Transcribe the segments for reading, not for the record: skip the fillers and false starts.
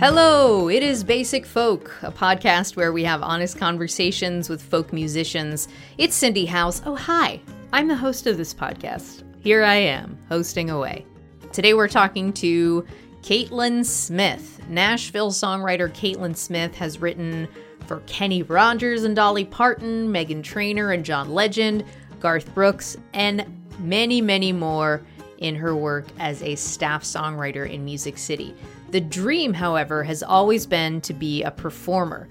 Hello, it is Basic Folk, a podcast where we have honest conversations with folk musicians. It's Cindy House. Oh, hi. I'm the host of this podcast. Here I am, hosting away. Today we're talking to Caitlin Smith. Nashville songwriter Caitlin Smith has written for Kenny Rogers and Dolly Parton, Meghan Trainor and John Legend, Garth Brooks, and many, many more in her work as a staff songwriter in Music City. The dream, however, has always been to be a performer,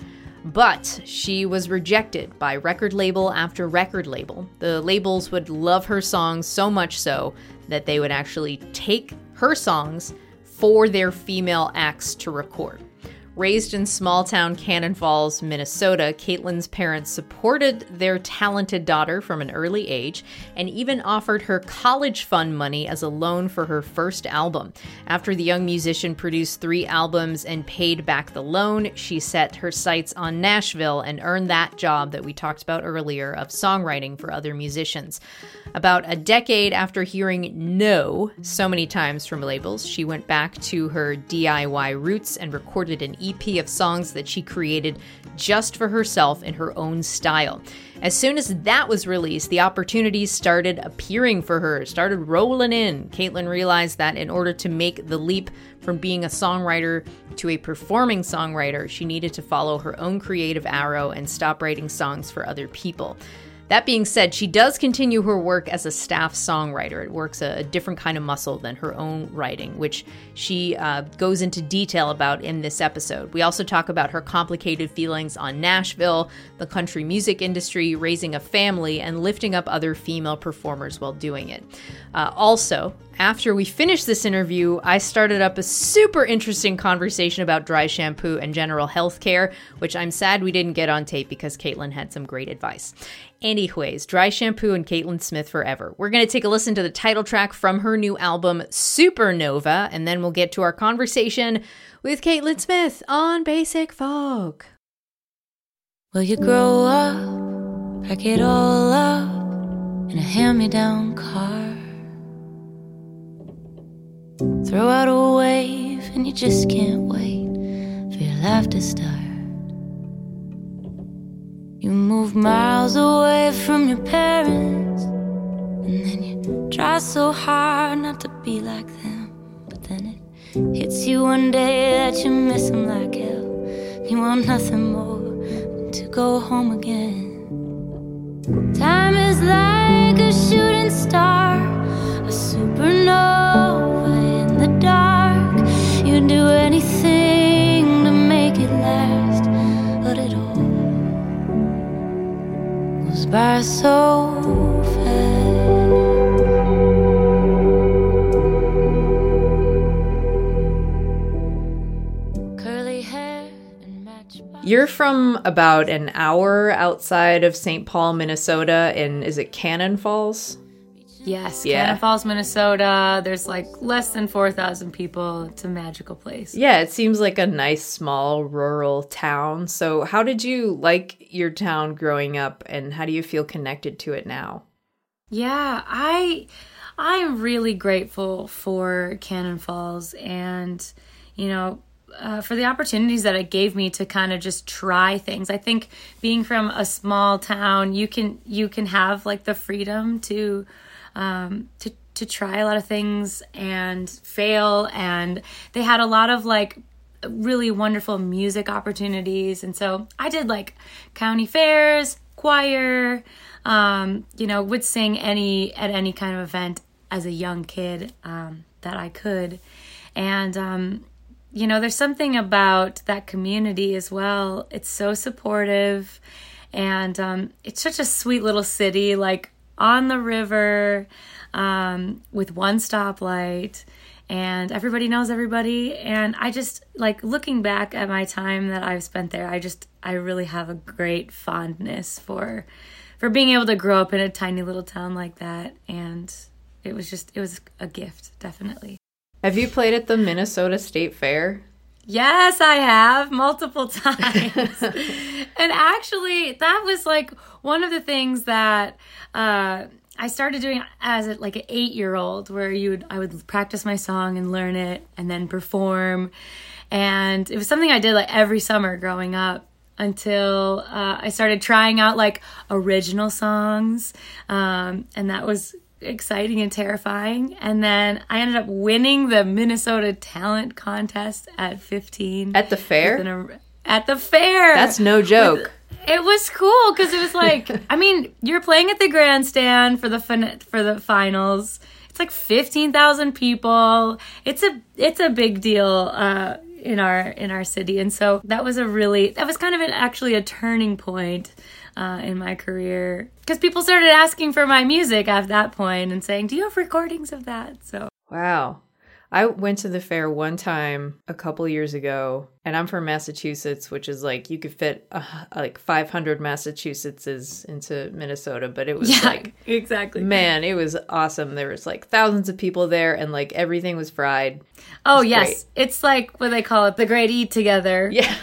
but she was rejected by record label after record label. The labels would love her songs so much so that they would actually take her songs for their female acts to record. Raised in small-town Cannon Falls, Minnesota, Caitlin's parents supported their talented daughter from an early age and even offered her college fund money as a loan for her first album. After the young musician produced 3 albums and paid back the loan, she set her sights on Nashville and earned that job that we talked about earlier of songwriting for other musicians. About a decade after hearing no so many times from labels, she went back to her DIY roots and recorded an EP of songs that she created just for herself in her own style. As soon as that was released, the opportunities started appearing for her, started rolling in. Caitlin realized that in order to make the leap from being a songwriter to a performing songwriter, she needed to follow her own creative arrow and stop writing songs for other people. That being said, she does continue her work as a staff songwriter. It works a different kind of muscle than her own writing, which she goes into detail about in this episode. We also talk about her complicated feelings on Nashville, the country music industry, raising a family, and lifting up other female performers while doing it. Also, after we finished this interview, I started up a super interesting conversation about dry shampoo and general health care, which I'm sad we didn't get on tape because Caitlin had some great advice. Anyways, Dry Shampoo and Caitlin Smith Forever. We're going to take a listen to the title track from her new album, Supernova, and then we'll get to our conversation with Caitlin Smith on Basic Folk. Will you grow up, pack it all up in a hand-me-down car? Throw out a wave and you just can't wait for your life to start. You move miles away from your parents, and then you try so hard not to be like them. But then it hits you one day that you miss them like hell. You want nothing more than to go home again. Time is like a shooting star, a supernova in the dark. You'd do anything to make it last, but it all goes by so fast. Curly hair and matchbox. You're from about an hour outside of St. Paul, Minnesota, and is it Cannon Falls? Yes, Yeah. Cannon Falls, Minnesota. There's like less than 4,000 people. It's a magical place. Yeah, it seems like a nice, small, rural town. So how did you like your town growing up, and how do you feel connected to it now? Yeah, I'm really grateful for Cannon Falls and, for the opportunities that it gave me to kind of just try things. I think being from a small town, you can have like the freedom to try a lot of things and fail, and they had a lot of like really wonderful music opportunities. And so I did like county fairs, choir, would sing at any kind of event as a young kid that I could. And there's something about that community as well. It's so supportive, and it's such a sweet little city, like on the river, with one stoplight, and everybody knows everybody. And I just, like, looking back at my time that I've spent there, I really have a great fondness for being able to grow up in a tiny little town like that. And it was a gift, definitely. Have you played at the Minnesota State Fair? Yes, I have, multiple times. And actually, that was like one of the things that I started doing as an 8-year-old, where I would practice my song and learn it and then perform. And it was something I did like every summer growing up until I started trying out like original songs. And that was exciting and terrifying. And then I ended up winning the Minnesota Talent Contest at 15. At the fair? At the fair. That's no joke. It was cool because it was like, I mean, you're playing at the grandstand for the finals. It's like 15,000 people. It's a big deal in our city, and so that was kind of actually a turning point in my career because people started asking for my music at that point and saying, "Do you have recordings of that?" So wow. I went to the fair one time a couple years ago, and I'm from Massachusetts, which is like you could fit like 500 Massachusettses into Minnesota, but it was exactly. Man, it was awesome. There was like thousands of people there, and like everything was fried. Oh, yes. Great. It's like what they call it, the great eat together. Yeah.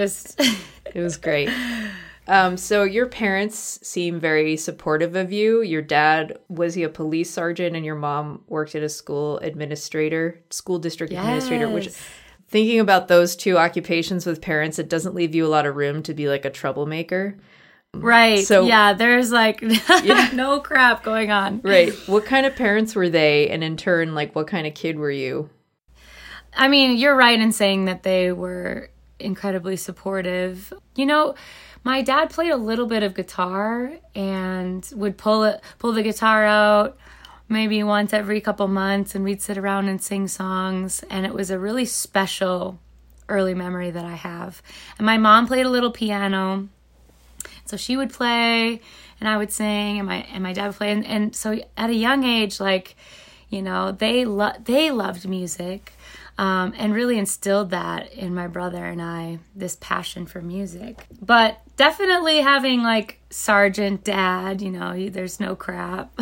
It was great. So your parents seem very supportive of you. Your dad, was he a police sergeant, and your mom worked at a school district administrator, which, thinking about those two occupations with parents, it doesn't leave you a lot of room to be like a troublemaker. Right. So yeah, there's like no crap going on. Right. What kind of parents were they? And in turn, like what kind of kid were you? I mean, you're right in saying that they were incredibly supportive. You know, my dad played a little bit of guitar and would pull the guitar out maybe once every couple months, and we'd sit around and sing songs, and it was a really special early memory that I have. And my mom played a little piano, so she would play and I would sing, and my dad would play, and so at a young age, like, you know, they loved music. And really instilled that in my brother and I, this passion for music. But definitely having like Sergeant Dad, you know, there's no crap.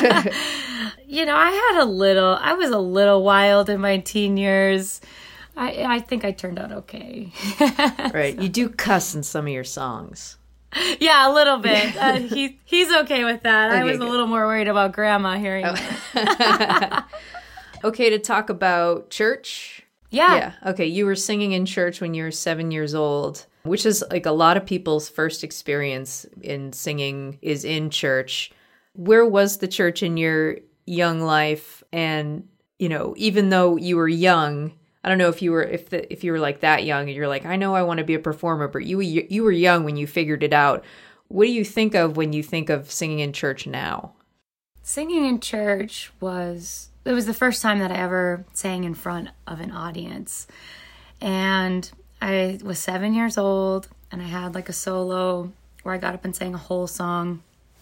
You know, I was a little wild in my teen years. I think I turned out okay. Right. So. You do cuss in some of your songs. Yeah, a little bit. He's okay with that. Okay, I was a little more worried about Grandma hearing that. Okay, to talk about church. Yeah. Okay, you were singing in church when you were 7 years old, which is like a lot of people's first experience in singing is in church. Where was the church in your young life? And, you know, even though you were young, I don't know if you were like that young and you're like, I know I want to be a performer, but you were young when you figured it out. What do you think of when you think of singing in church now? Singing in church it was the first time that I ever sang in front of an audience. And I was 7 years old, and I had like a solo where I got up and sang a whole song.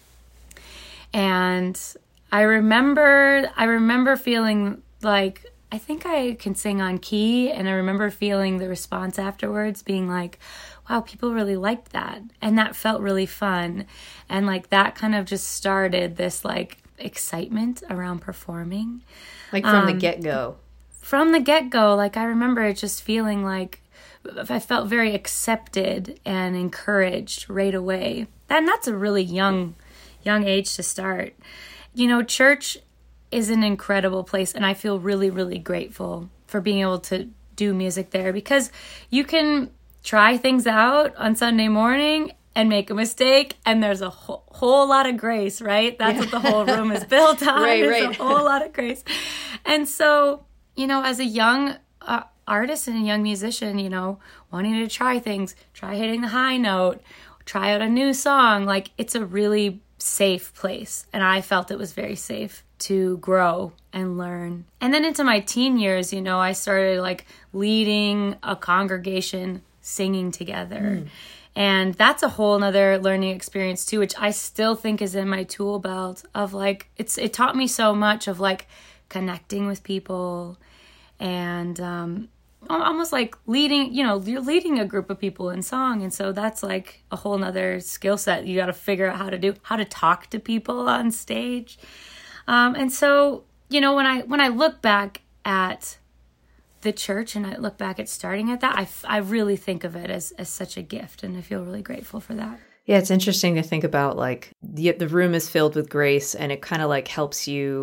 And I remember feeling like, I think I can sing on key, and I remember feeling the response afterwards being like, wow, people really liked that. And that felt really fun. And like that kind of just started this like excitement around performing. Like from the get-go. From the get-go, like I remember it just feeling like I felt very accepted and encouraged right away. And that's a really young age to start. You know, church is an incredible place, and I feel really, really grateful for being able to do music there because you can try things out on Sunday morning and make a mistake, and there's a whole lot of grace, right? That's what the whole room is built on. Right. A whole lot of grace. And so, you know, as a young artist and a young musician, you know, wanting to try things, try hitting the high note, try out a new song, like it's a really safe place. And I felt it was very safe to grow and learn. And then into my teen years, you know, I started like leading a congregation singing together. And that's a whole nother learning experience too, which I still think is in my tool belt of like, it taught me so much of like connecting with people and almost like leading, you know, you're leading a group of people in song. And so that's like a whole nother skill set you got to figure out how to talk to people on stage. And so, you know, when I look back at the church and I look back at starting at that, I really think of it as such a gift, and I feel really grateful for that. Yeah, it's interesting to think about like the room is filled with grace, and it kind of like helps you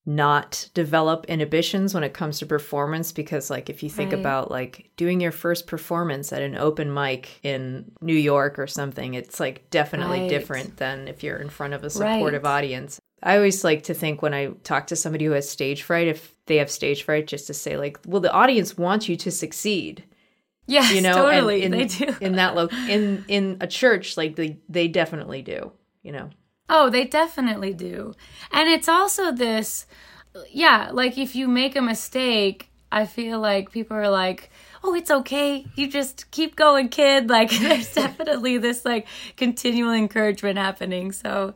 not develop inhibitions when it comes to performance, because like if you think about like doing your first performance at an open mic in New York or something, it's like definitely different than if you're in front of a supportive audience. I always like to think when I talk to somebody who has stage fright, if they have stage fright, just to say like, well, the audience wants you to succeed. Yes, you know, totally. They do. In a church, like they definitely do, you know. Oh, they definitely do. And it's also this, like if you make a mistake, I feel like people are like, oh, it's okay. You just keep going, kid. Like there's definitely this like continual encouragement happening. So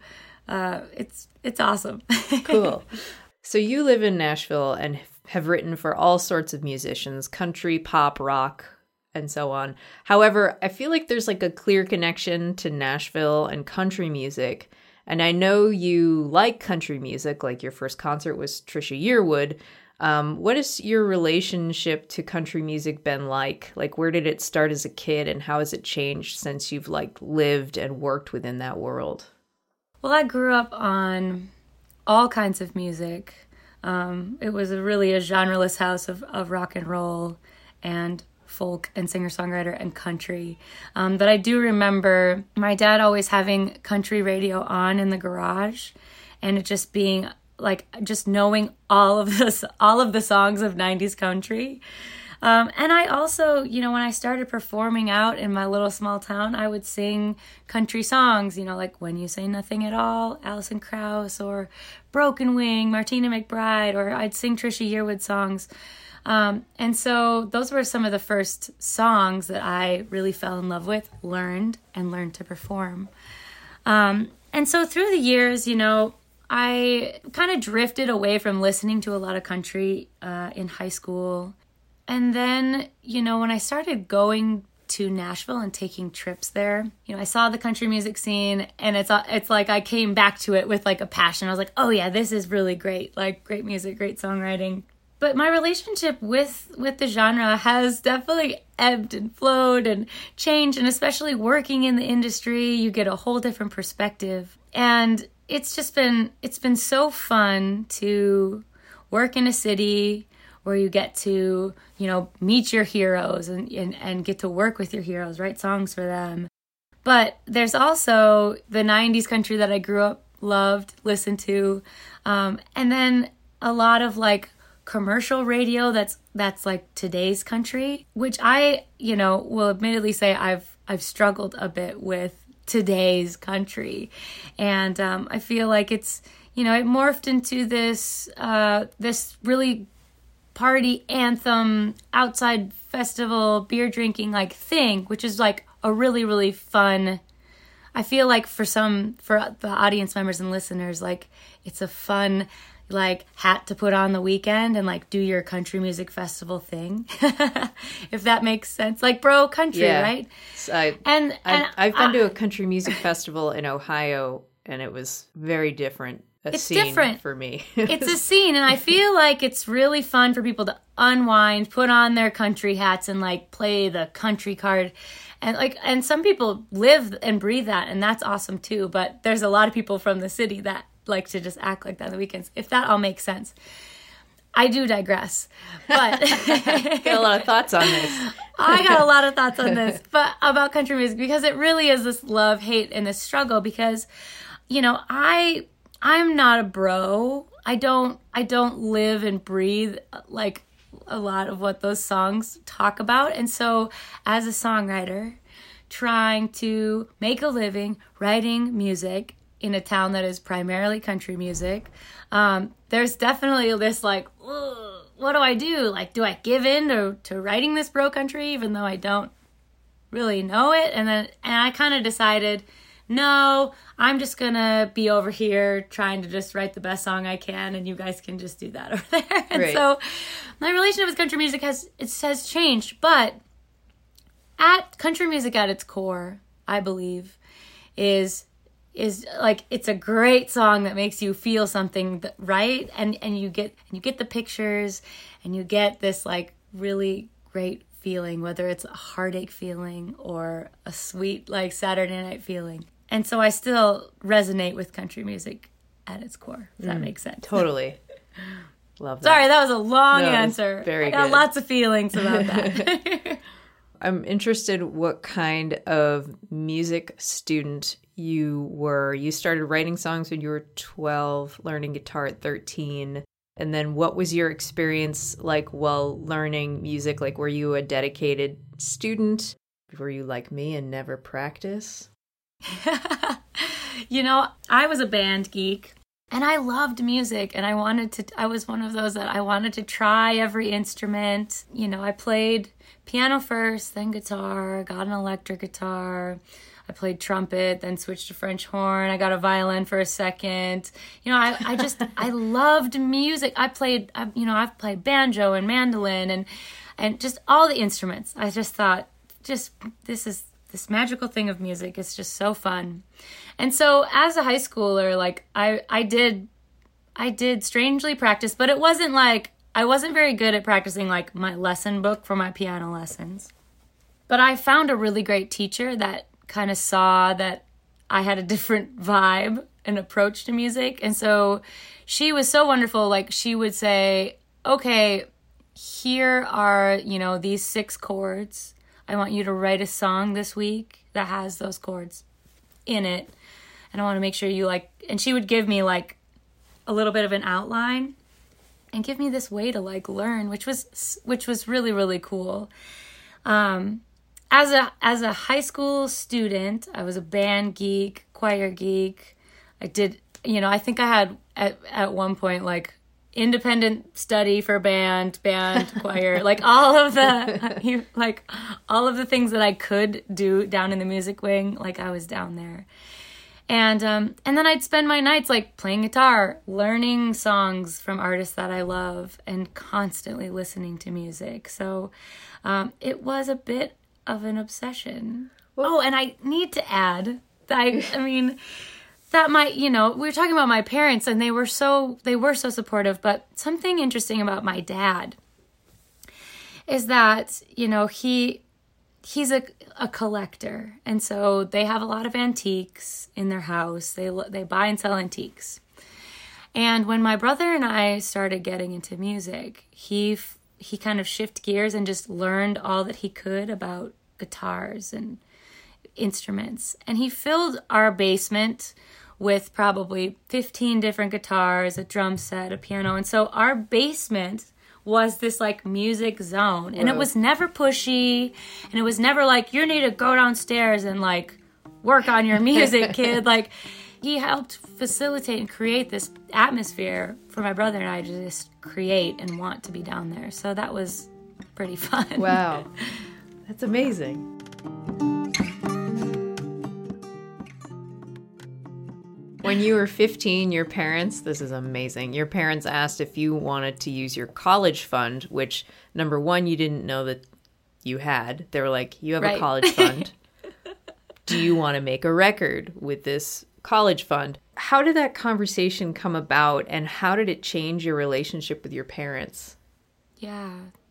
it's awesome. Cool. So you live in Nashville and have written for all sorts of musicians, country, pop, rock, and so on. However, I feel like there's like a clear connection to Nashville and country music. And I know you like country music, like your first concert was Trisha Yearwood. What has your relationship to country music been like? Like, where did it start as a kid and how has it changed since you've like lived and worked within that world? Well, I grew up on all kinds of music. It was really a genreless house of rock and roll and folk and singer-songwriter and country. But I do remember my dad always having country radio on in the garage and it just being like, just knowing all of the songs of 90s country. And I also, you know, when I started performing out in my little small town, I would sing country songs, you know, like When You Say Nothing at All, Alison Krauss, or Broken Wing, Martina McBride, or I'd sing Trisha Yearwood songs. And so those were some of the first songs that I really fell in love with, learned to perform. And so through the years, you know, I kind of drifted away from listening to a lot of country in high school. And then, you know, when I started going to Nashville and taking trips there, you know, I saw the country music scene and it's like I came back to it with like a passion. I was like, oh yeah, this is really great. Like great music, great songwriting. But my relationship with the genre has definitely ebbed and flowed and changed. And especially working in the industry, you get a whole different perspective. And it's been so fun to work in a city where you get to, you know, meet your heroes and get to work with your heroes, write songs for them. But there's also the 90s country that I grew up, loved, listened to. And then a lot of like commercial radio that's like today's country, which I, you know, will admittedly say I've struggled a bit with today's country. And I feel like it's, you know, it morphed into this really party anthem, outside festival, beer drinking like thing, which is like a really, really fun. I feel like for the audience members and listeners, like it's a fun like hat to put on the weekend and like do your country music festival thing. If that makes sense. Like bro country, right? So I've been to a country music festival in Ohio and it was very different. It's different for me. It's a scene, and I feel like it's really fun for people to unwind, put on their country hats, and like play the country card, and some people live and breathe that, and that's awesome too. But there's a lot of people from the city that like to just act like that on the weekends. If that all makes sense, I do digress, but got a lot of thoughts on this. I got a lot of thoughts on this, but about country music because it really is this love, hate, and this struggle. Because, you know, I'm not a bro. I don't live and breathe like a lot of what those songs talk about. And so as a songwriter, trying to make a living writing music in a town that is primarily country music, there's definitely this like, what do I do? Like, do I give in to writing this bro country even though I don't really know it? And I kind of decided, no, I'm just going to be over here trying to just write the best song I can, and you guys can just do that over there. And so my relationship with country music has changed, but country music at its core, I believe, is like it's a great song that makes you feel something, right? And you get the pictures, and you get this like really great feeling, whether it's a heartache feeling or a sweet like Saturday night feeling. And so I still resonate with country music at its core, if that makes sense. Totally. Love that. Sorry, that was a long answer. Very good. I got lots of feelings about that. I'm interested what kind of music student you were. You started writing songs when you were 12, learning guitar at 13. And then what was your experience like while learning music? Like, were you a dedicated student? Were you like me and never practice? I was a band geek and I loved music, and I was one of those that I wanted to try every instrument. I played piano first, then guitar, got an electric guitar. I played trumpet, then switched to French horn. I got a violin for a second. I loved music. I've played banjo and mandolin and just all the instruments. I just thought, this magical thing of music is just so fun. And so as a high schooler, like I did strangely practice, but it wasn't like, I wasn't very good at practicing like my lesson book for my piano lessons. But I found a really great teacher that kind of saw that I had a different vibe and approach to music. And so she was so wonderful. Like, she would say, okay, here are, these 6 chords. I want you to write a song this week that has those chords in it. And I want to make sure you and she would give me like a little bit of an outline and give me this way to like learn, which was really, really cool. As a high school student, I was a band geek, choir geek. I did, I think I had at one point like independent study for band, choir, like all of the things that I could do down in the music wing, like I was down there. And then I'd spend my nights like playing guitar, learning songs from artists that I love, and constantly listening to music. So it was a bit of an obsession. Oh, and I need to add that that we were talking about my parents, and they were so supportive, but something interesting about my dad is that, he's a collector, and so they have a lot of antiques in their house. They buy and sell antiques. And when my brother and I started getting into music, he kind of shifted gears and just learned all that he could about guitars and instruments. And he filled our basement with probably 15 different guitars, a drum set, a piano. And so our basement was this like music zone. Whoa. And it was never pushy, and it was never like, you need to go downstairs and like work on your music, kid. Like, he helped facilitate and create this atmosphere for my brother and I to just create and want to be down there. So that was pretty fun. Wow. That's amazing. When you were 15, your parents asked if you wanted to use your college fund, which, number one, you didn't know that you had. They were like, you have a college fund. Do you want to make a record with this college fund? How did that conversation come about, and how did it change your relationship with your parents? Yeah.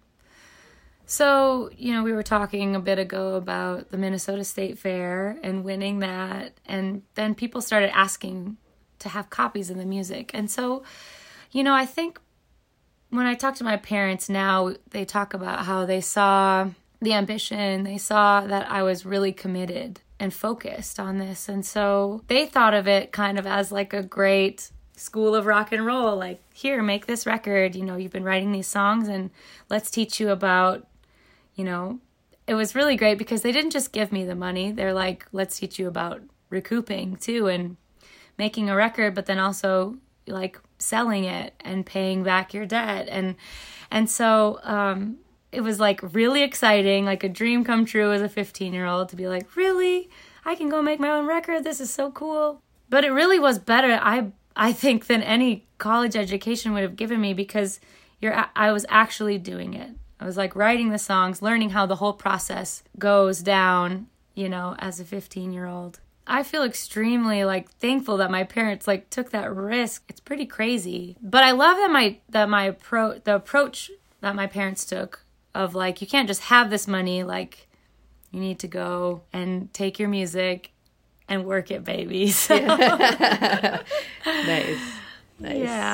So, we were talking a bit ago about the Minnesota State Fair and winning that. And then people started asking to have copies of the music. And so, I think when I talk to my parents now, they talk about how they saw the ambition. They saw that I was really committed and focused on this. And so they thought of it kind of as like a great school of rock and roll. Like, here, make this record. You've been writing these songs, and let's teach you about, it was really great because they didn't just give me the money. They're like, let's teach you about recouping too, and making a record, but then also like selling it and paying back your debt. And so it was like really exciting, like a dream come true as a 15-year-old to be like, really? I can go make my own record? This is so cool. But it really was better, I think, than any college education would have given me, because I was actually doing it. I was like writing the songs, learning how the whole process goes down, as a 15-year-old. I feel extremely like thankful that my parents like took that risk. It's pretty crazy. But I love the approach that my parents took of like, you can't just have this money, like you need to go and take your music and work it, baby. So. Nice. Yeah.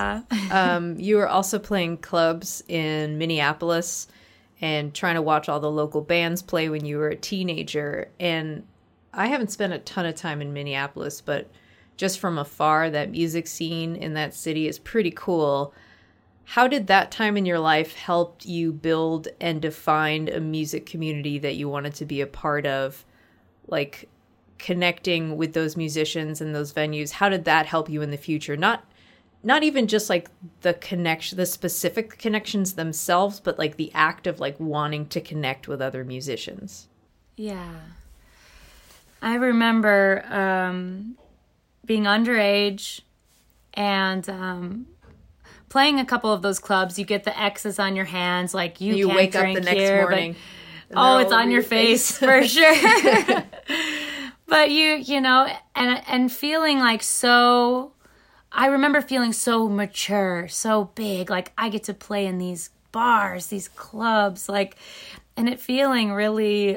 You were also playing clubs in Minneapolis and trying to watch all the local bands play when you were a teenager. And I haven't spent a ton of time in Minneapolis, but just from afar, that music scene in that city is pretty cool. How did that time in your life help you build and define a music community that you wanted to be a part of? Like connecting with those musicians and those venues, how did that help you in the future? Not even just like the specific connections themselves, but like the act of like wanting to connect with other musicians. Yeah. I remember being underage and playing a couple of those clubs. You get the X's on your hands, like you can't wake drink up the next here, morning. Oh, it's on your face for sure. But you know, and feeling like so, I remember feeling so mature, so big, like I get to play in these bars, these clubs, like, and it feeling really,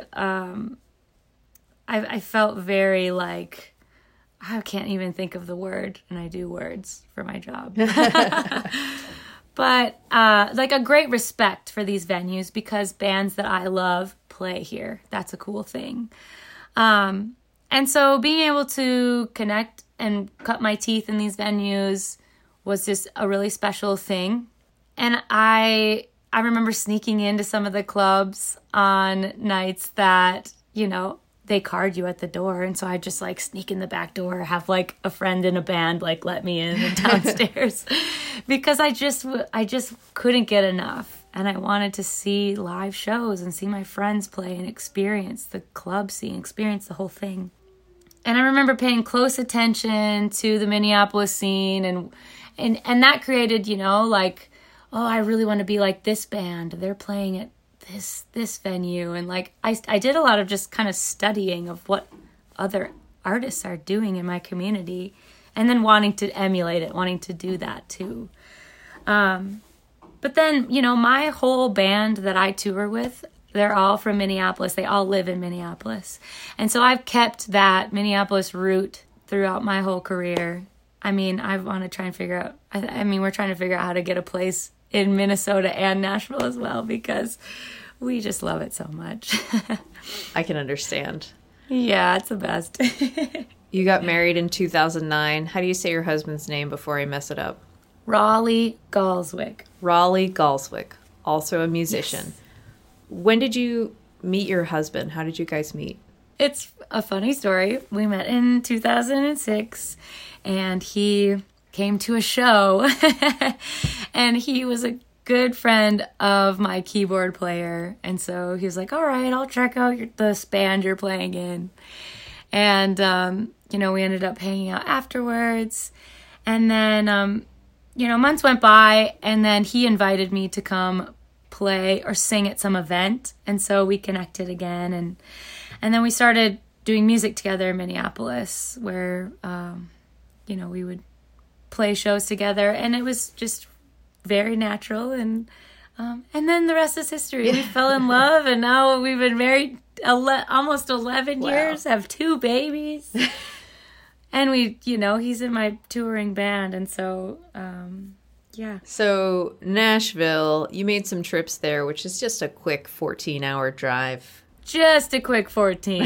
I felt very like, I can't even think of the word, and I do words for my job. But like a great respect for these venues because bands that I love play here. That's a cool thing. And so being able to connect and cut my teeth in these venues was just a really special thing. And I remember sneaking into some of the clubs on nights that, you know, they card you at the door. And so I just like sneak in the back door, have like a friend in a band, like let me in downstairs because I just couldn't get enough. And I wanted to see live shows and see my friends play and experience the club scene, experience the whole thing. And I remember paying close attention to the Minneapolis scene and that created, you know, like, oh, I really want to be like this band. They're playing at this venue. And like I did a lot of just kind of studying of what other artists are doing in my community and then wanting to emulate it, wanting to do that too. But then, you know, my whole band that I tour with, they're all from Minneapolis. They all live in Minneapolis. And so I've kept that Minneapolis root throughout my whole career. I mean, I want to try and figure out, we're trying to figure out how to get a place in Minnesota and Nashville as well because we just love it so much. I can understand. Yeah, it's the best. You got married in 2009. How do you say your husband's name before I mess it up? Raleigh Galswick. Raleigh Galswick, also a musician. Yes. When did you meet your husband? How did you guys meet? It's a funny story. We met in 2006, and he came to a show, and he was a good friend of my keyboard player. And so he was like, all right, I'll check out this band you're playing in. And, you know, we ended up hanging out afterwards. And then, you know, months went by, and then he invited me to come play or sing at some event. And so we connected again. And then we started doing music together in Minneapolis where, you know, we would play shows together. And it was just very natural. And then the rest is history. We fell in love, and now we've been married almost 11 years, have 2 babies. And we, you know, he's in my touring band. And so, yeah. So Nashville, you made some trips there, which is just a quick 14-hour drive. Just a quick 14.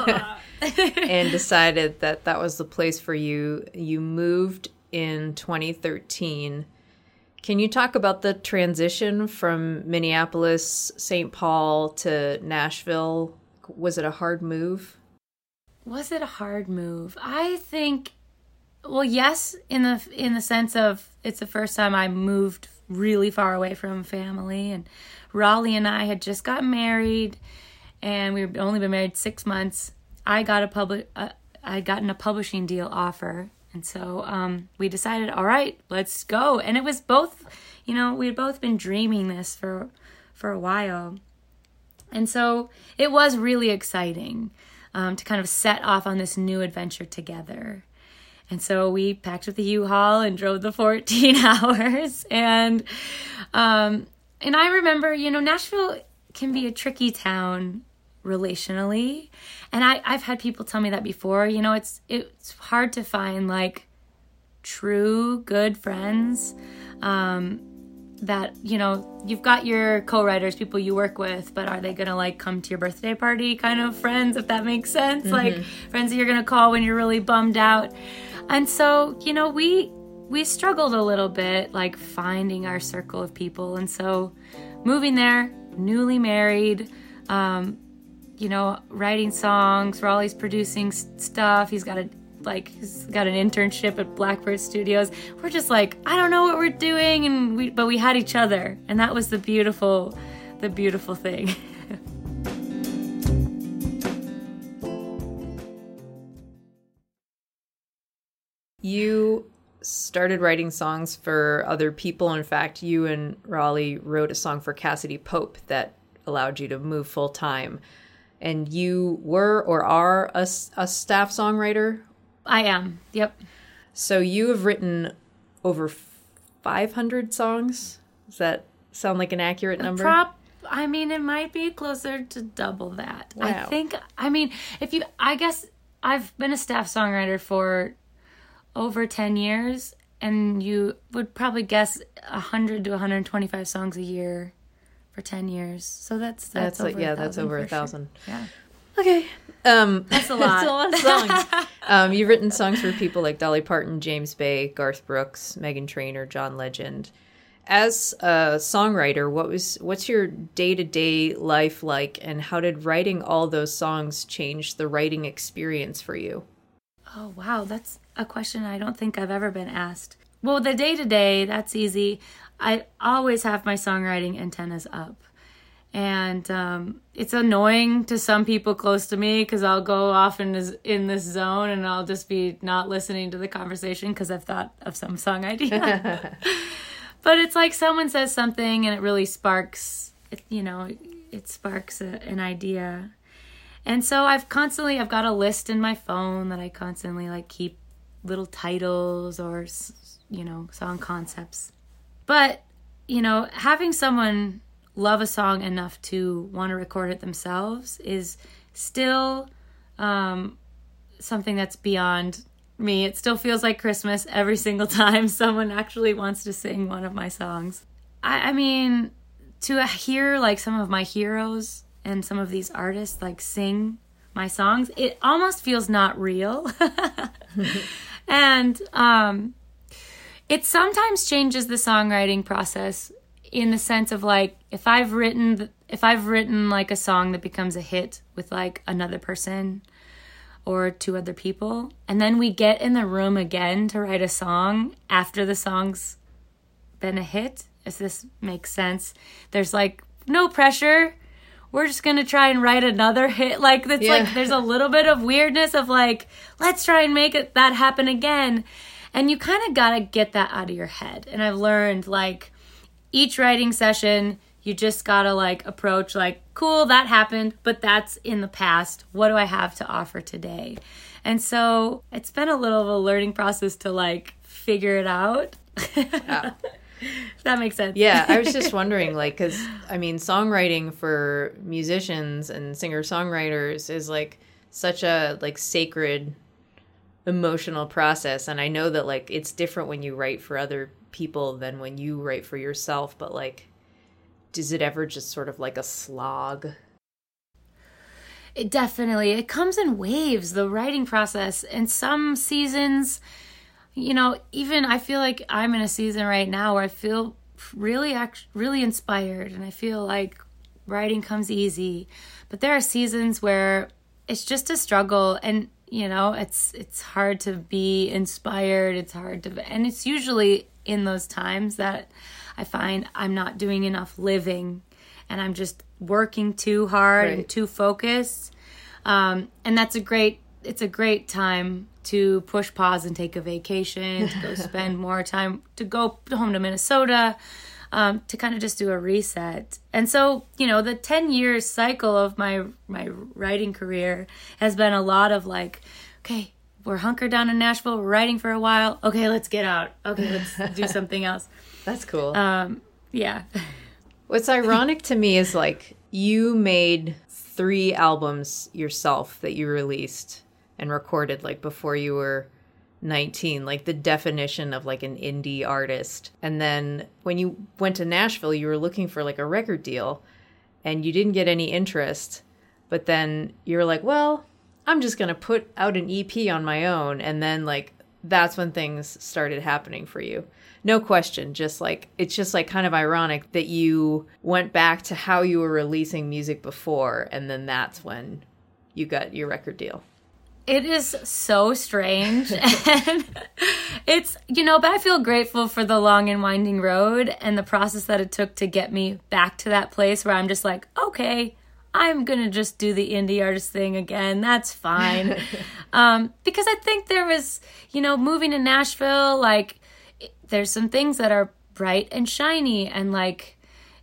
And decided that that was the place for you. You moved in 2013. Can you talk about the transition from Minneapolis, St. Paul to Nashville? Was it a hard move? Was it a hard move? I think, well, yes, in the sense of it's the first time I moved really far away from family, and Raleigh and I had just gotten married, and we'd only been married 6 months. I'd gotten a publishing deal offer, and so we decided, all right, let's go. And it was both, you know, we had both been dreaming this for a while, and so it was really exciting. To kind of set off on this new adventure together. And so we packed up the U-Haul and drove the 14 hours. And I remember, you know, Nashville can be a tricky town relationally. And I've had people tell me that before. You know, it's hard to find, like, true good friends, that, you know, you've got your co-writers, people you work with, but are they gonna like come to your birthday party kind of friends, if that makes sense? Like friends that you're gonna call when you're really bummed out. And so, you know, we struggled a little bit like finding our circle of people. And so moving there, newly married, you know, writing songs, Raleigh's producing stuff, he's got an internship at Blackbird Studios. We're just like, I don't know what we're doing, but we had each other, and that was the beautiful thing. You started writing songs for other people. In fact, you and Raleigh wrote a song for Cassidy Pope that allowed you to move full time. And you were or are a staff songwriter? I am. Yep. So you have written over 500 songs? Does that sound like an accurate number? I mean, it might be closer to double that. Wow. I guess I've been a staff songwriter for over 10 years, and you would probably guess 100 to 125 songs a year for 10 years. So that's over 1,000. That's over 1,000. Sure. Yeah. Okay. That's a lot. That's a lot of songs. You've written songs for people like Dolly Parton, James Bay, Garth Brooks, Meghan Trainor, John Legend. As a songwriter, what's your day-to-day life like, and how did writing all those songs change the writing experience for you? Oh, wow. That's a question I don't think I've ever been asked. Well, the day-to-day, that's easy. I always have my songwriting antennas up. And it's annoying to some people close to me because I'll go off in this zone and I'll just be not listening to the conversation because I've thought of some song idea. But it's like someone says something and it really sparks, it sparks an idea. And so I've got a list in my phone that I constantly like keep little titles or, song concepts. But, having someone love a song enough to want to record it themselves is still something that's beyond me. It still feels like Christmas every single time someone actually wants to sing one of my songs. I mean, to hear like some of my heroes and some of these artists like sing my songs, it almost feels not real. And it sometimes changes the songwriting process in the sense of like, if I've written like a song that becomes a hit with like another person or two other people, and then we get in the room again to write a song after the song's been a hit, if this makes sense, there's like no pressure. We're just going to try and write another hit. Like, it's like, there's a little bit of weirdness of like, let's try and make that happen again. And you kind of got to get that out of your head. And I've learned like, each writing session, you just gotta like approach like, cool, that happened, but that's in the past. What do I have to offer today? And so it's been a little of a learning process to like figure it out. Yeah. If that makes sense. Yeah, I was just wondering, like, because I mean, songwriting for musicians and singer-songwriters is like such a like sacred emotional process, and I know that like it's different when you write for other people than when you write for yourself, but like, does it ever just sort of like a slog? It comes in waves, the writing process. And some seasons, even I feel like I'm in a season right now where I feel really inspired and I feel like writing comes easy. But there are seasons where it's just a struggle, and it's hard to be inspired. And it's usually in those times that I find I'm not doing enough living and I'm just working too hard and too focused. And it's a great time to push pause and take a vacation, to go spend more time, to go home to Minnesota, to kind of just do a reset. And so, the 10-year cycle of my writing career has been a lot of like, okay, we're hunkered down in Nashville, we're writing for a while. Okay, let's get out. Okay, let's do something else. That's cool. Yeah. What's ironic to me is like you made 3 albums yourself that you released and recorded like before you were 19, like the definition of like an indie artist. And then when you went to Nashville, you were looking for like a record deal and you didn't get any interest. But then you're like, well, I'm just going to put out an EP on my own. And then like, that's when things started happening for you. No question. Just like, it's just like kind of ironic that you went back to how you were releasing music before. And then that's when you got your record deal. It is so strange. And it's, but I feel grateful for the long and winding road and the process that it took to get me back to that place where I'm just like, okay, I'm going to just do the indie artist thing again. That's fine. Because I think there was, moving to Nashville, like, there's some things that are bright and shiny and like,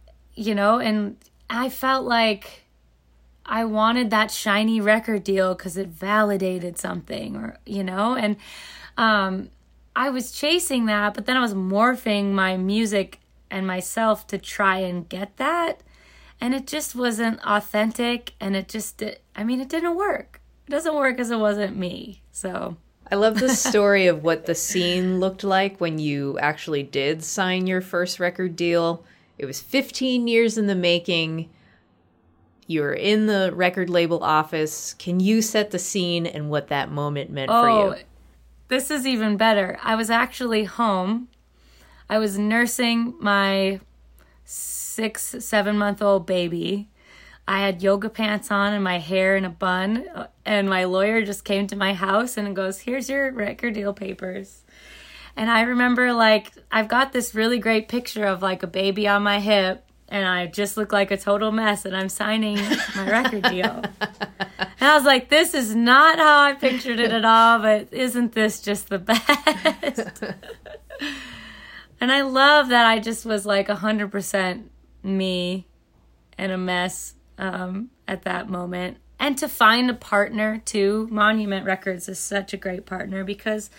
and I felt like I wanted that shiny record deal because it validated something and I was chasing that, but then I was morphing my music and myself to try and get that. And it just wasn't authentic, and it didn't work. It doesn't work because it wasn't me. So I love the story of what the scene looked like when you actually did sign your first record deal. It was 15 years in the making. You were in the record label office. Can you set the scene and what that moment meant for you? This is even better. I was actually home. I was nursing my 6-7-month-old baby. I had yoga pants on and my hair in a bun, and my lawyer just came to my house and goes, here's your record deal papers. And I remember, like, I've got this really great picture of like a baby on my hip, and I just look like a total mess, and I'm signing my record deal. And I was like, this is not how I pictured it at all, but isn't this just the best? And I love that I just was like 100% me and a mess at that moment. And to find a partner too, Monument Records is such a great partner because,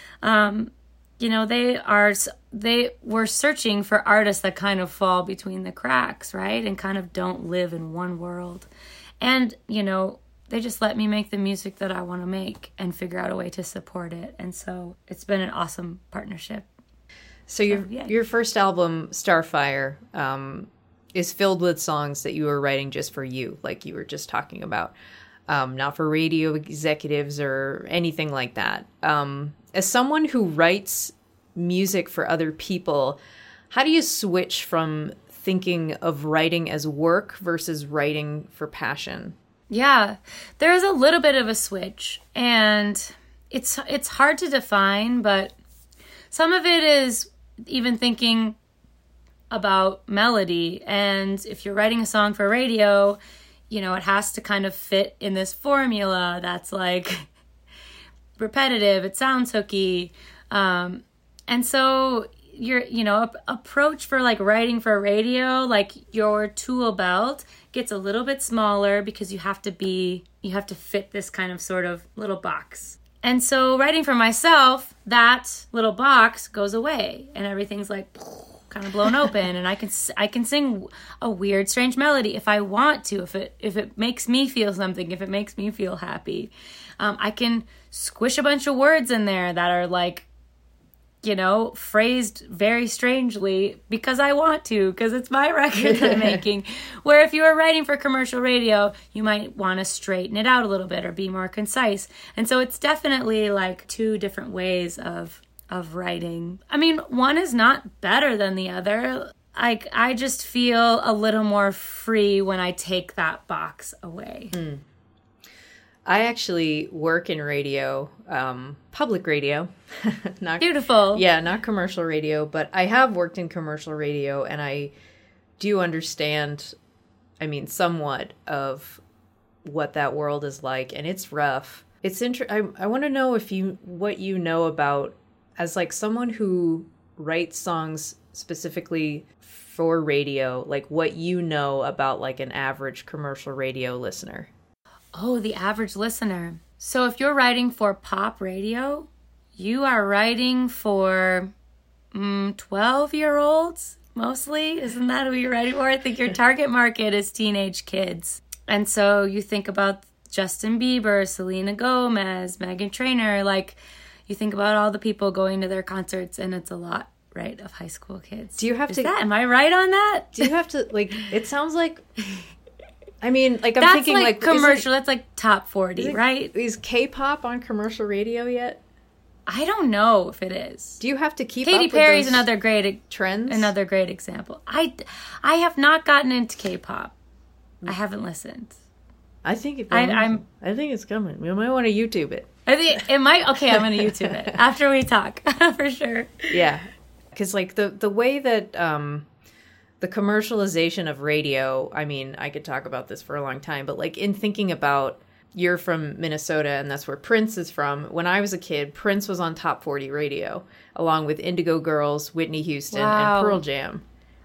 they were searching for artists that kind of fall between the cracks, right? And kind of don't live in one world. And, they just let me make the music that I want to make and figure out a way to support it. And so it's been an awesome partnership. So your first album, Starfire, is filled with songs that you were writing just for you, like you were just talking about, not for radio executives or anything like that. As someone who writes music for other people, how do you switch from thinking of writing as work versus writing for passion? Yeah, there is a little bit of a switch, and it's hard to define, but some of it is even thinking about melody. And if you're writing a song for radio, it has to kind of fit in this formula that's like repetitive. It sounds hooky. And so your, approach for like writing for radio, like your tool belt gets a little bit smaller because you have to fit this kind of sort of little box. And so writing for myself, that little box goes away and everything's like kind of blown open, and I can sing a weird, strange melody if I want to, if it makes me feel something, if it makes me feel happy. I can squish a bunch of words in there that are like, phrased very strangely because I want to, because it's my record that I'm making. Where if you are writing for commercial radio, you might want to straighten it out a little bit or be more concise. And so it's definitely like two different ways of writing. I mean, one is not better than the other. I just feel a little more free when I take that box away. I actually work in radio, public radio. Not, beautiful. Yeah, not commercial radio, but I have worked in commercial radio, and I do understand, somewhat of what that world is like, and it's rough. It's I want to know what you know about, as like someone who writes songs specifically for radio, like what you know about like an average commercial radio listener. Oh, the average listener. So if you're writing for pop radio, you are writing for 12-year-olds mostly. Isn't that who you're writing for? I think your target market is teenage kids. And so you think about Justin Bieber, Selena Gomez, Meghan Trainor, like, you think about all the people going to their concerts, and it's a lot, right, of high school kids. Do you have to... Am I right on that? Do you have to, like, it sounds like... I mean, like, I'm that's thinking, like... commercial. That's, like, top 40, right? Is K-pop on commercial radio yet? I don't know if it is. Do you have to keep up Katy with Perry's those another great trends? Another great example. I have not gotten into K-pop. I haven't listened. I think I think it's coming. We might want to YouTube it. I think it might. Okay, I'm going to YouTube it after we talk for sure. Yeah, because like the way that the commercialization of radio. I mean, I could talk about this for a long time, but like in thinking about, you're from Minnesota, and that's where Prince is from. When I was a kid, Prince was on Top 40 radio, along with Indigo Girls, Whitney Houston, and Pearl Jam.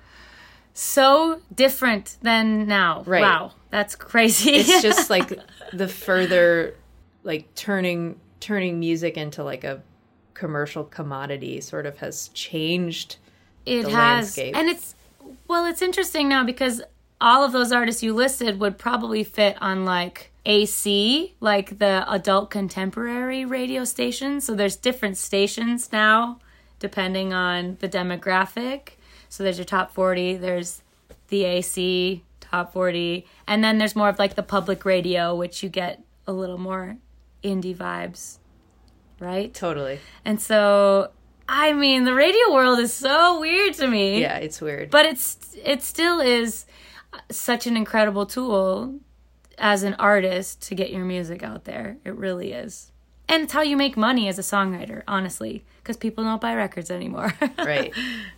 So different than now. Right. Wow, that's crazy. It's just like the further, like turning music into like a commercial commodity sort of has changed the landscape. And it's interesting now because all of those artists you listed would probably fit on like AC, like the adult contemporary radio stations. So there's different stations now depending on the demographic. So there's your top 40, there's the AC top 40, and then there's more of like the public radio, which you get a little more indie vibes, right? Totally. And so, I mean, the radio world is so weird to me. Yeah, it's weird. But it still is such an incredible tool as an artist to get your music out there. It really is. And it's how you make money as a songwriter, honestly, because people don't buy records anymore. Right.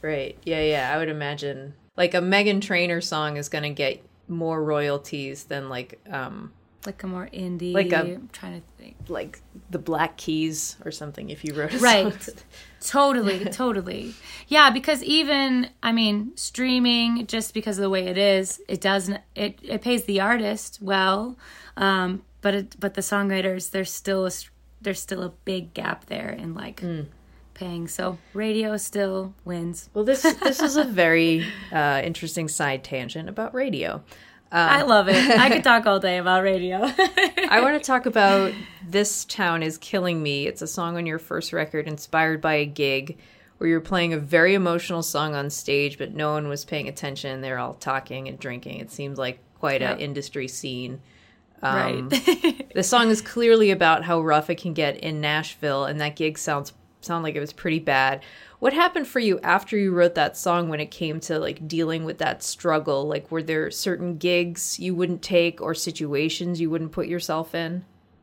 Yeah. I would imagine like a Meghan Trainor song is going to get more royalties than like a more indie. I'm trying to think. Like the Black Keys or something if you wrote a song. Right. Totally. Yeah, because even, I mean, streaming, just because of the way it is, it doesn't, it pays the artist well, but the songwriters, there's still a big gap there in like paying. So radio still wins. Well, this is a very interesting side tangent about radio. I love it. I could talk all day about radio. I want to talk about This Town Is Killing Me. It's a song on your first record inspired by a gig where you're playing a very emotional song on stage, but no one was paying attention. They're all talking and drinking. It seemed like quite an industry scene. Right. The song is clearly about how rough it can get in Nashville, and that gig sound like it was pretty bad. What happened for you after you wrote that song when it came to like dealing with that struggle? Like, were there certain gigs you wouldn't take or situations you wouldn't put yourself in?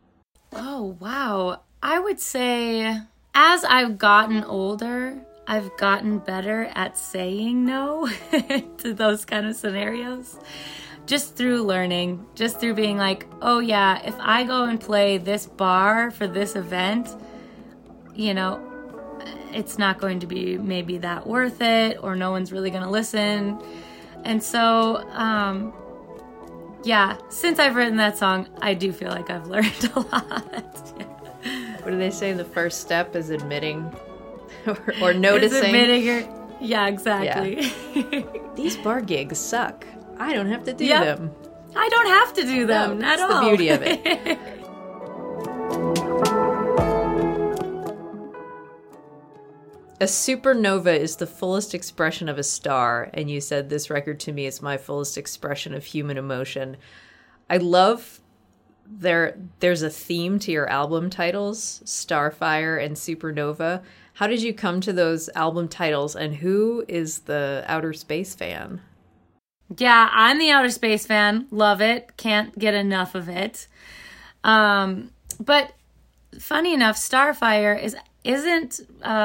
Oh, wow. I would say as I've gotten older, I've gotten better at saying no to those kind of scenarios. Just through learning, just through being like, oh yeah, if I go and play this bar for this event, you know, it's not going to be maybe that worth it, or no one's really going to listen. And so, yeah, since I've written that song, I do feel like I've learned a lot. What do they say? The first step is admitting or noticing. Is admitting yeah, exactly. Yeah. These bar gigs suck. I don't have to do them. I don't have to do them at all. That's the beauty of it. A supernova is the fullest expression of a star, and you said this record to me is my fullest expression of human emotion. I love there's a theme to your album titles, Starfire and Supernova. How did you come to those album titles, and who is the outer space fan? Yeah, I'm the outer space fan. Love it. Can't get enough of it. But funny enough, Starfire isn't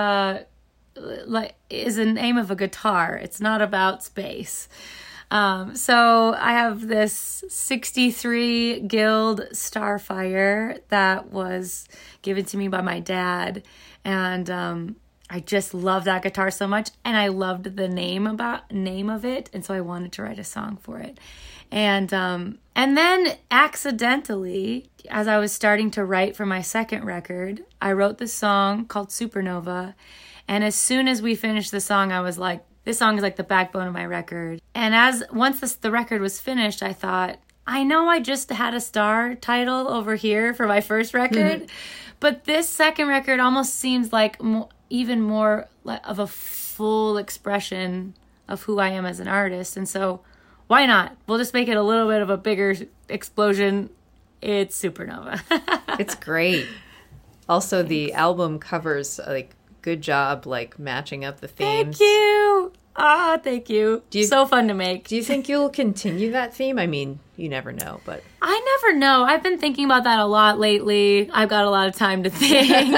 is the name of a guitar. It's not about space. So I have this 63 Guild Starfire that was given to me by my dad, and I just love that guitar so much, and I loved the name of it, and so I wanted to write a song for it. And then accidentally, as I was starting to write for my second record, I wrote this song called Supernova. And as soon as we finished the song, I was like, this song is like the backbone of my record. And once the record was finished, I thought, I know I just had a star title over here for my first record, but this second record almost seems like even more of a full expression of who I am as an artist. And so why not? We'll just make it a little bit of a bigger explosion. It's Supernova. It's great. Also, the album covers, like, good job, like, matching up the themes. Thank you. Thank you. So fun to make. Do you think you'll continue that theme? I mean, you never know, but... I never know. I've been thinking about that a lot lately. I've got a lot of time to think.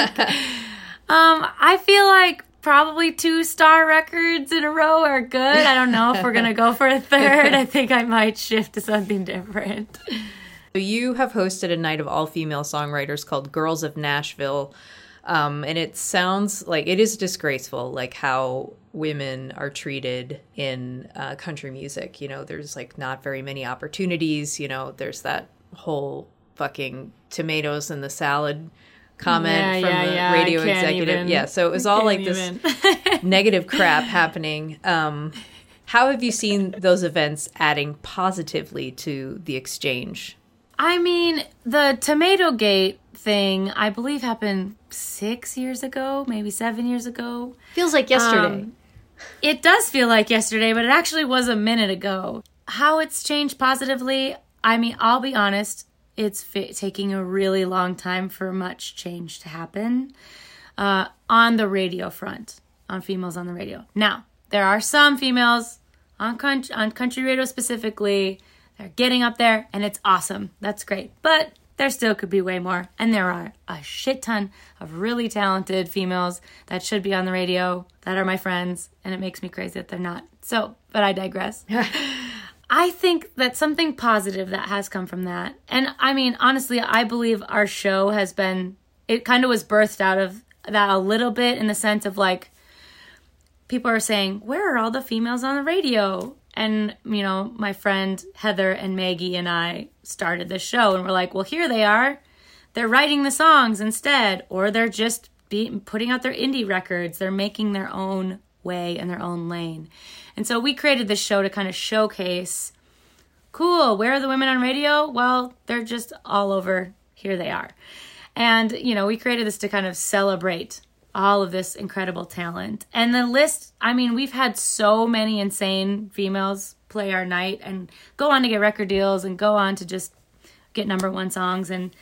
I feel like probably 2-star records in a row are good. I don't know if we're going to go for a third. I think I might shift to something different. So you have hosted a night of all-female songwriters called Girls of Nashville. And it sounds like it is disgraceful, like how women are treated in country music. You know, there's like not very many opportunities. You know, there's that whole fucking tomatoes in the salad comment from the radio executive. So it was all like this negative crap happening. How have you seen those events adding positively to the exchange? I mean, the Tomato Gate thing, I believe, happened 6 years ago, maybe 7 years ago. Feels like yesterday. It does feel like yesterday, but it actually was a minute ago. How it's changed positively, I mean, I'll be honest, it's taking a really long time for much change to happen on the radio front, on females on the radio. Now, there are some females on country radio specifically. They're getting up there, and it's awesome. That's great. But there still could be way more. And there are a shit ton of really talented females that should be on the radio that are my friends, and it makes me crazy that they're not. So, but I digress. I think that something positive that has come from that, and I mean, honestly, I believe our show has been, it kind of was birthed out of that a little bit in the sense of like, people are saying, where are all the females on the radio? And, you know, my friend Heather and Maggie and I started the show, and we're like, well, here they are. They're writing the songs instead, or they're just putting out their indie records. They're making their own way in their own lane. And so we created this show to kind of showcase, cool, where are the women on radio? Well, they're just all over. Here they are. And, you know, we created this to kind of celebrate all of this incredible talent. And the list, I mean, we've had so many insane females play our night and go on to get record deals and go on to just get #1 songs. And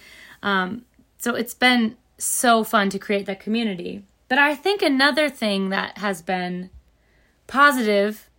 so it's been so fun to create that community. But I think another thing that has been positive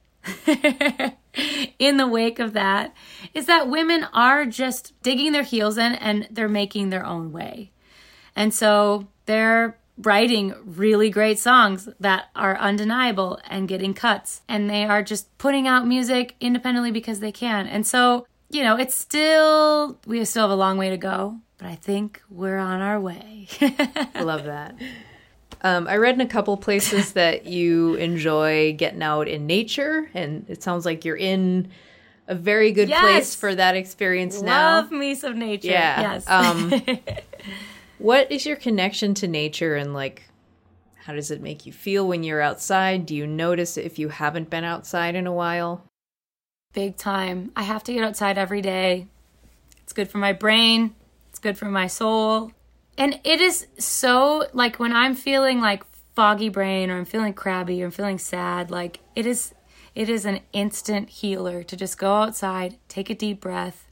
in the wake of that is that women are just digging their heels in and they're making their own way. And so they're writing really great songs that are undeniable and getting cuts. And they are just putting out music independently because they can. And so, you know, we still have a long way to go, but I think we're on our way. Love that. I read in a couple places that you enjoy getting out in nature, and it sounds like you're in a very good place for that experience now. Love me some nature. Yeah. Yes. What is your connection to nature, and like, how does it make you feel when you're outside? Do you notice if you haven't been outside in a while? Big time. I have to get outside every day. It's good for my brain. It's good for my soul. And it is so, like, when I'm feeling like foggy brain, or I'm feeling crabby, or I'm feeling sad, like, it is an instant healer to just go outside, take a deep breath.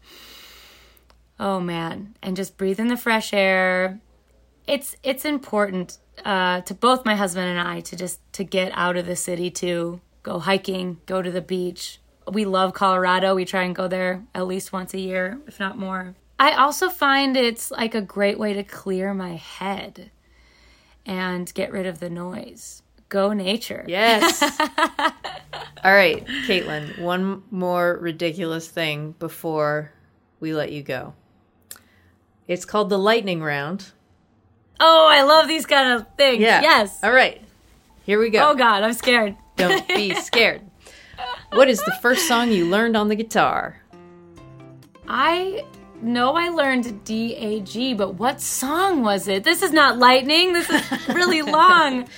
Oh man, and just breathe in the fresh air. It's important to both my husband and I to get out of the city, to go hiking, go to the beach. We love Colorado. We try and go there at least once a year, if not more. I also find it's like a great way to clear my head and get rid of the noise. Go nature. Yes. All right, Caitlin, one more ridiculous thing before we let you go. It's called the lightning round. Oh, I love these kind of things. Yeah. Yes. All right. Here we go. Oh, God, I'm scared. Don't be scared. What is the first song you learned on the guitar? I know I learned D-A-G, but what song was it? This is not lightning. This is really long.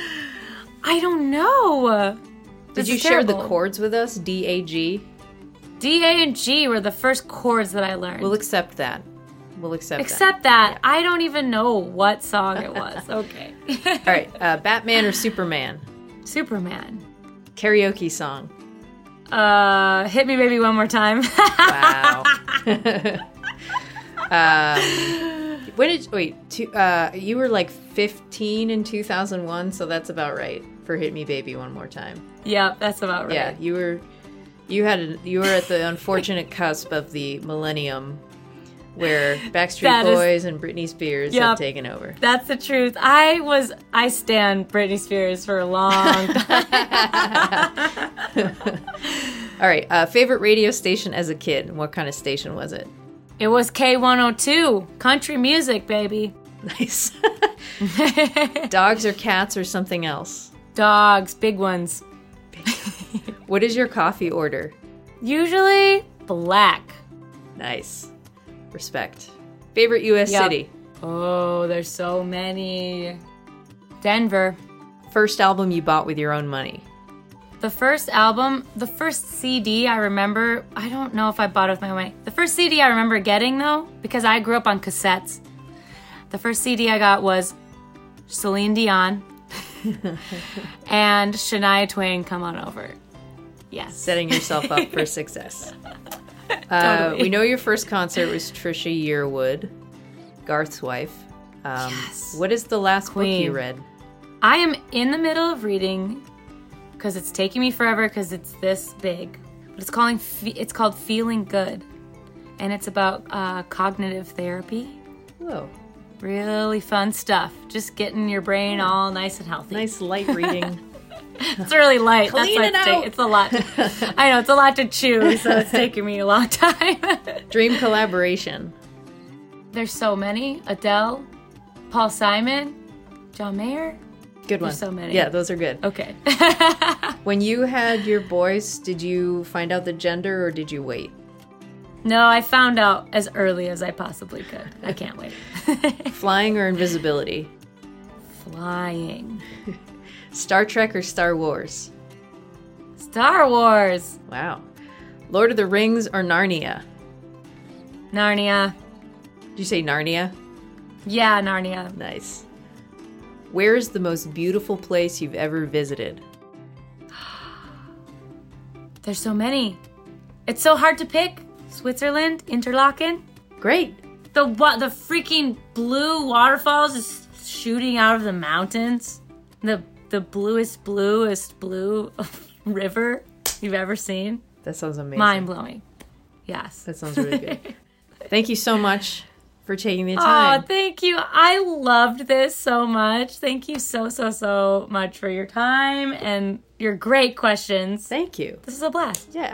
I don't know. Did you share the chords with us? D-A-G? D, A, and G were the first chords that I learned. We'll accept that. Except that. Yeah. I don't even know what song it was. Okay. All right. Batman or Superman? Superman. Karaoke song. Hit Me Baby One More Time. Wow. You were like 15 in 2001, so that's about right for Hit Me Baby One More Time. Yeah, that's about right. Yeah, you were at the unfortunate cusp of the millennium where Backstreet Boys and Britney Spears had taken over. That's the truth. I stan Britney Spears for a long time. All right, favorite radio station as a kid? What kind of station was it? It was K102. Country music, baby. Nice. Dogs or cats or something else? Dogs, big ones. What is your coffee order? Usually black. Nice. Respect. Favorite U.S. city? Oh, there's so many. Denver. First album you bought with your own money? The first CD I remember, I don't know if I bought it with my own money. The first CD I remember getting, though, because I grew up on cassettes, the first CD I got was Celine Dion and Shania Twain, Come On Over. Yes. Setting yourself up for success. Totally. We know your first concert was Trisha Yearwood, Garth's wife. Yes. What is the last Queen. book you read? I am in the middle of reading, because it's taking me forever because it's this big. But it's called Feeling Good. And it's about cognitive therapy. Whoa. Really fun stuff. Just getting your brain all nice and healthy. Nice light reading. It's really light. Clean it out. It's a lot. I know, it's a lot to chew, so it's taking me a long time. Dream collaboration. There's so many. Adele, Paul Simon, John Mayer. Good one. There's so many. Yeah, those are good. Okay. When you had your boys, did you find out the gender or did you wait? No, I found out as early as I possibly could. I can't wait. Flying or invisibility? Flying. Star Trek or Star Wars? Star Wars. Wow. Lord of the Rings or Narnia? Narnia. Did you say Narnia? Yeah, Narnia. Nice. Where is the most beautiful place you've ever visited? There's so many. It's so hard to pick. Switzerland, Interlaken. Great. The freaking blue waterfalls is shooting out of the mountains. The bluest blue river you've ever seen. That sounds amazing. Mind-blowing. Yes. That sounds really good. Thank you so much for taking the time. Oh, thank you. I loved this so much. Thank you so much for your time and your great questions. Thank you. This is a blast. Yeah.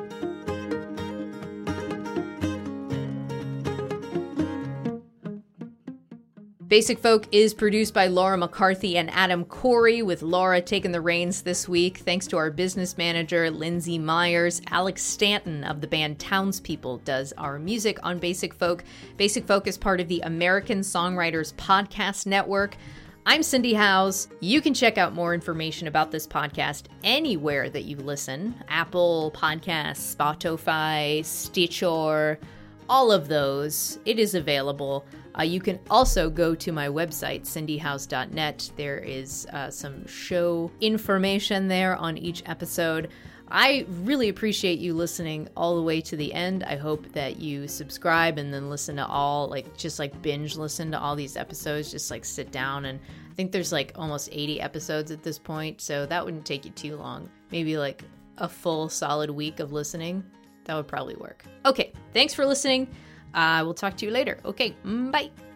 Basic Folk is produced by Laura McCarthy and Adam Corey, with Laura taking the reins this week. Thanks to our business manager, Lindsay Myers. Alex Stanton of the band Townspeople does our music on Basic Folk. Basic Folk is part of the American Songwriters Podcast Network. I'm Cindy Howes. You can check out more information about this podcast anywhere that you listen. Apple Podcasts, Spotify, Stitcher, all of those. It is available. You can also go to my website, cindyhowes.net. There is some show information there on each episode. I really appreciate you listening all the way to the end. I hope that you subscribe and then listen to all, just binge listen to all these episodes. Just sit down, and I think there's almost 80 episodes at this point, so that wouldn't take you too long. Maybe a full solid week of listening. That would probably work. Okay, thanks for listening. We'll talk to you later. Okay, bye.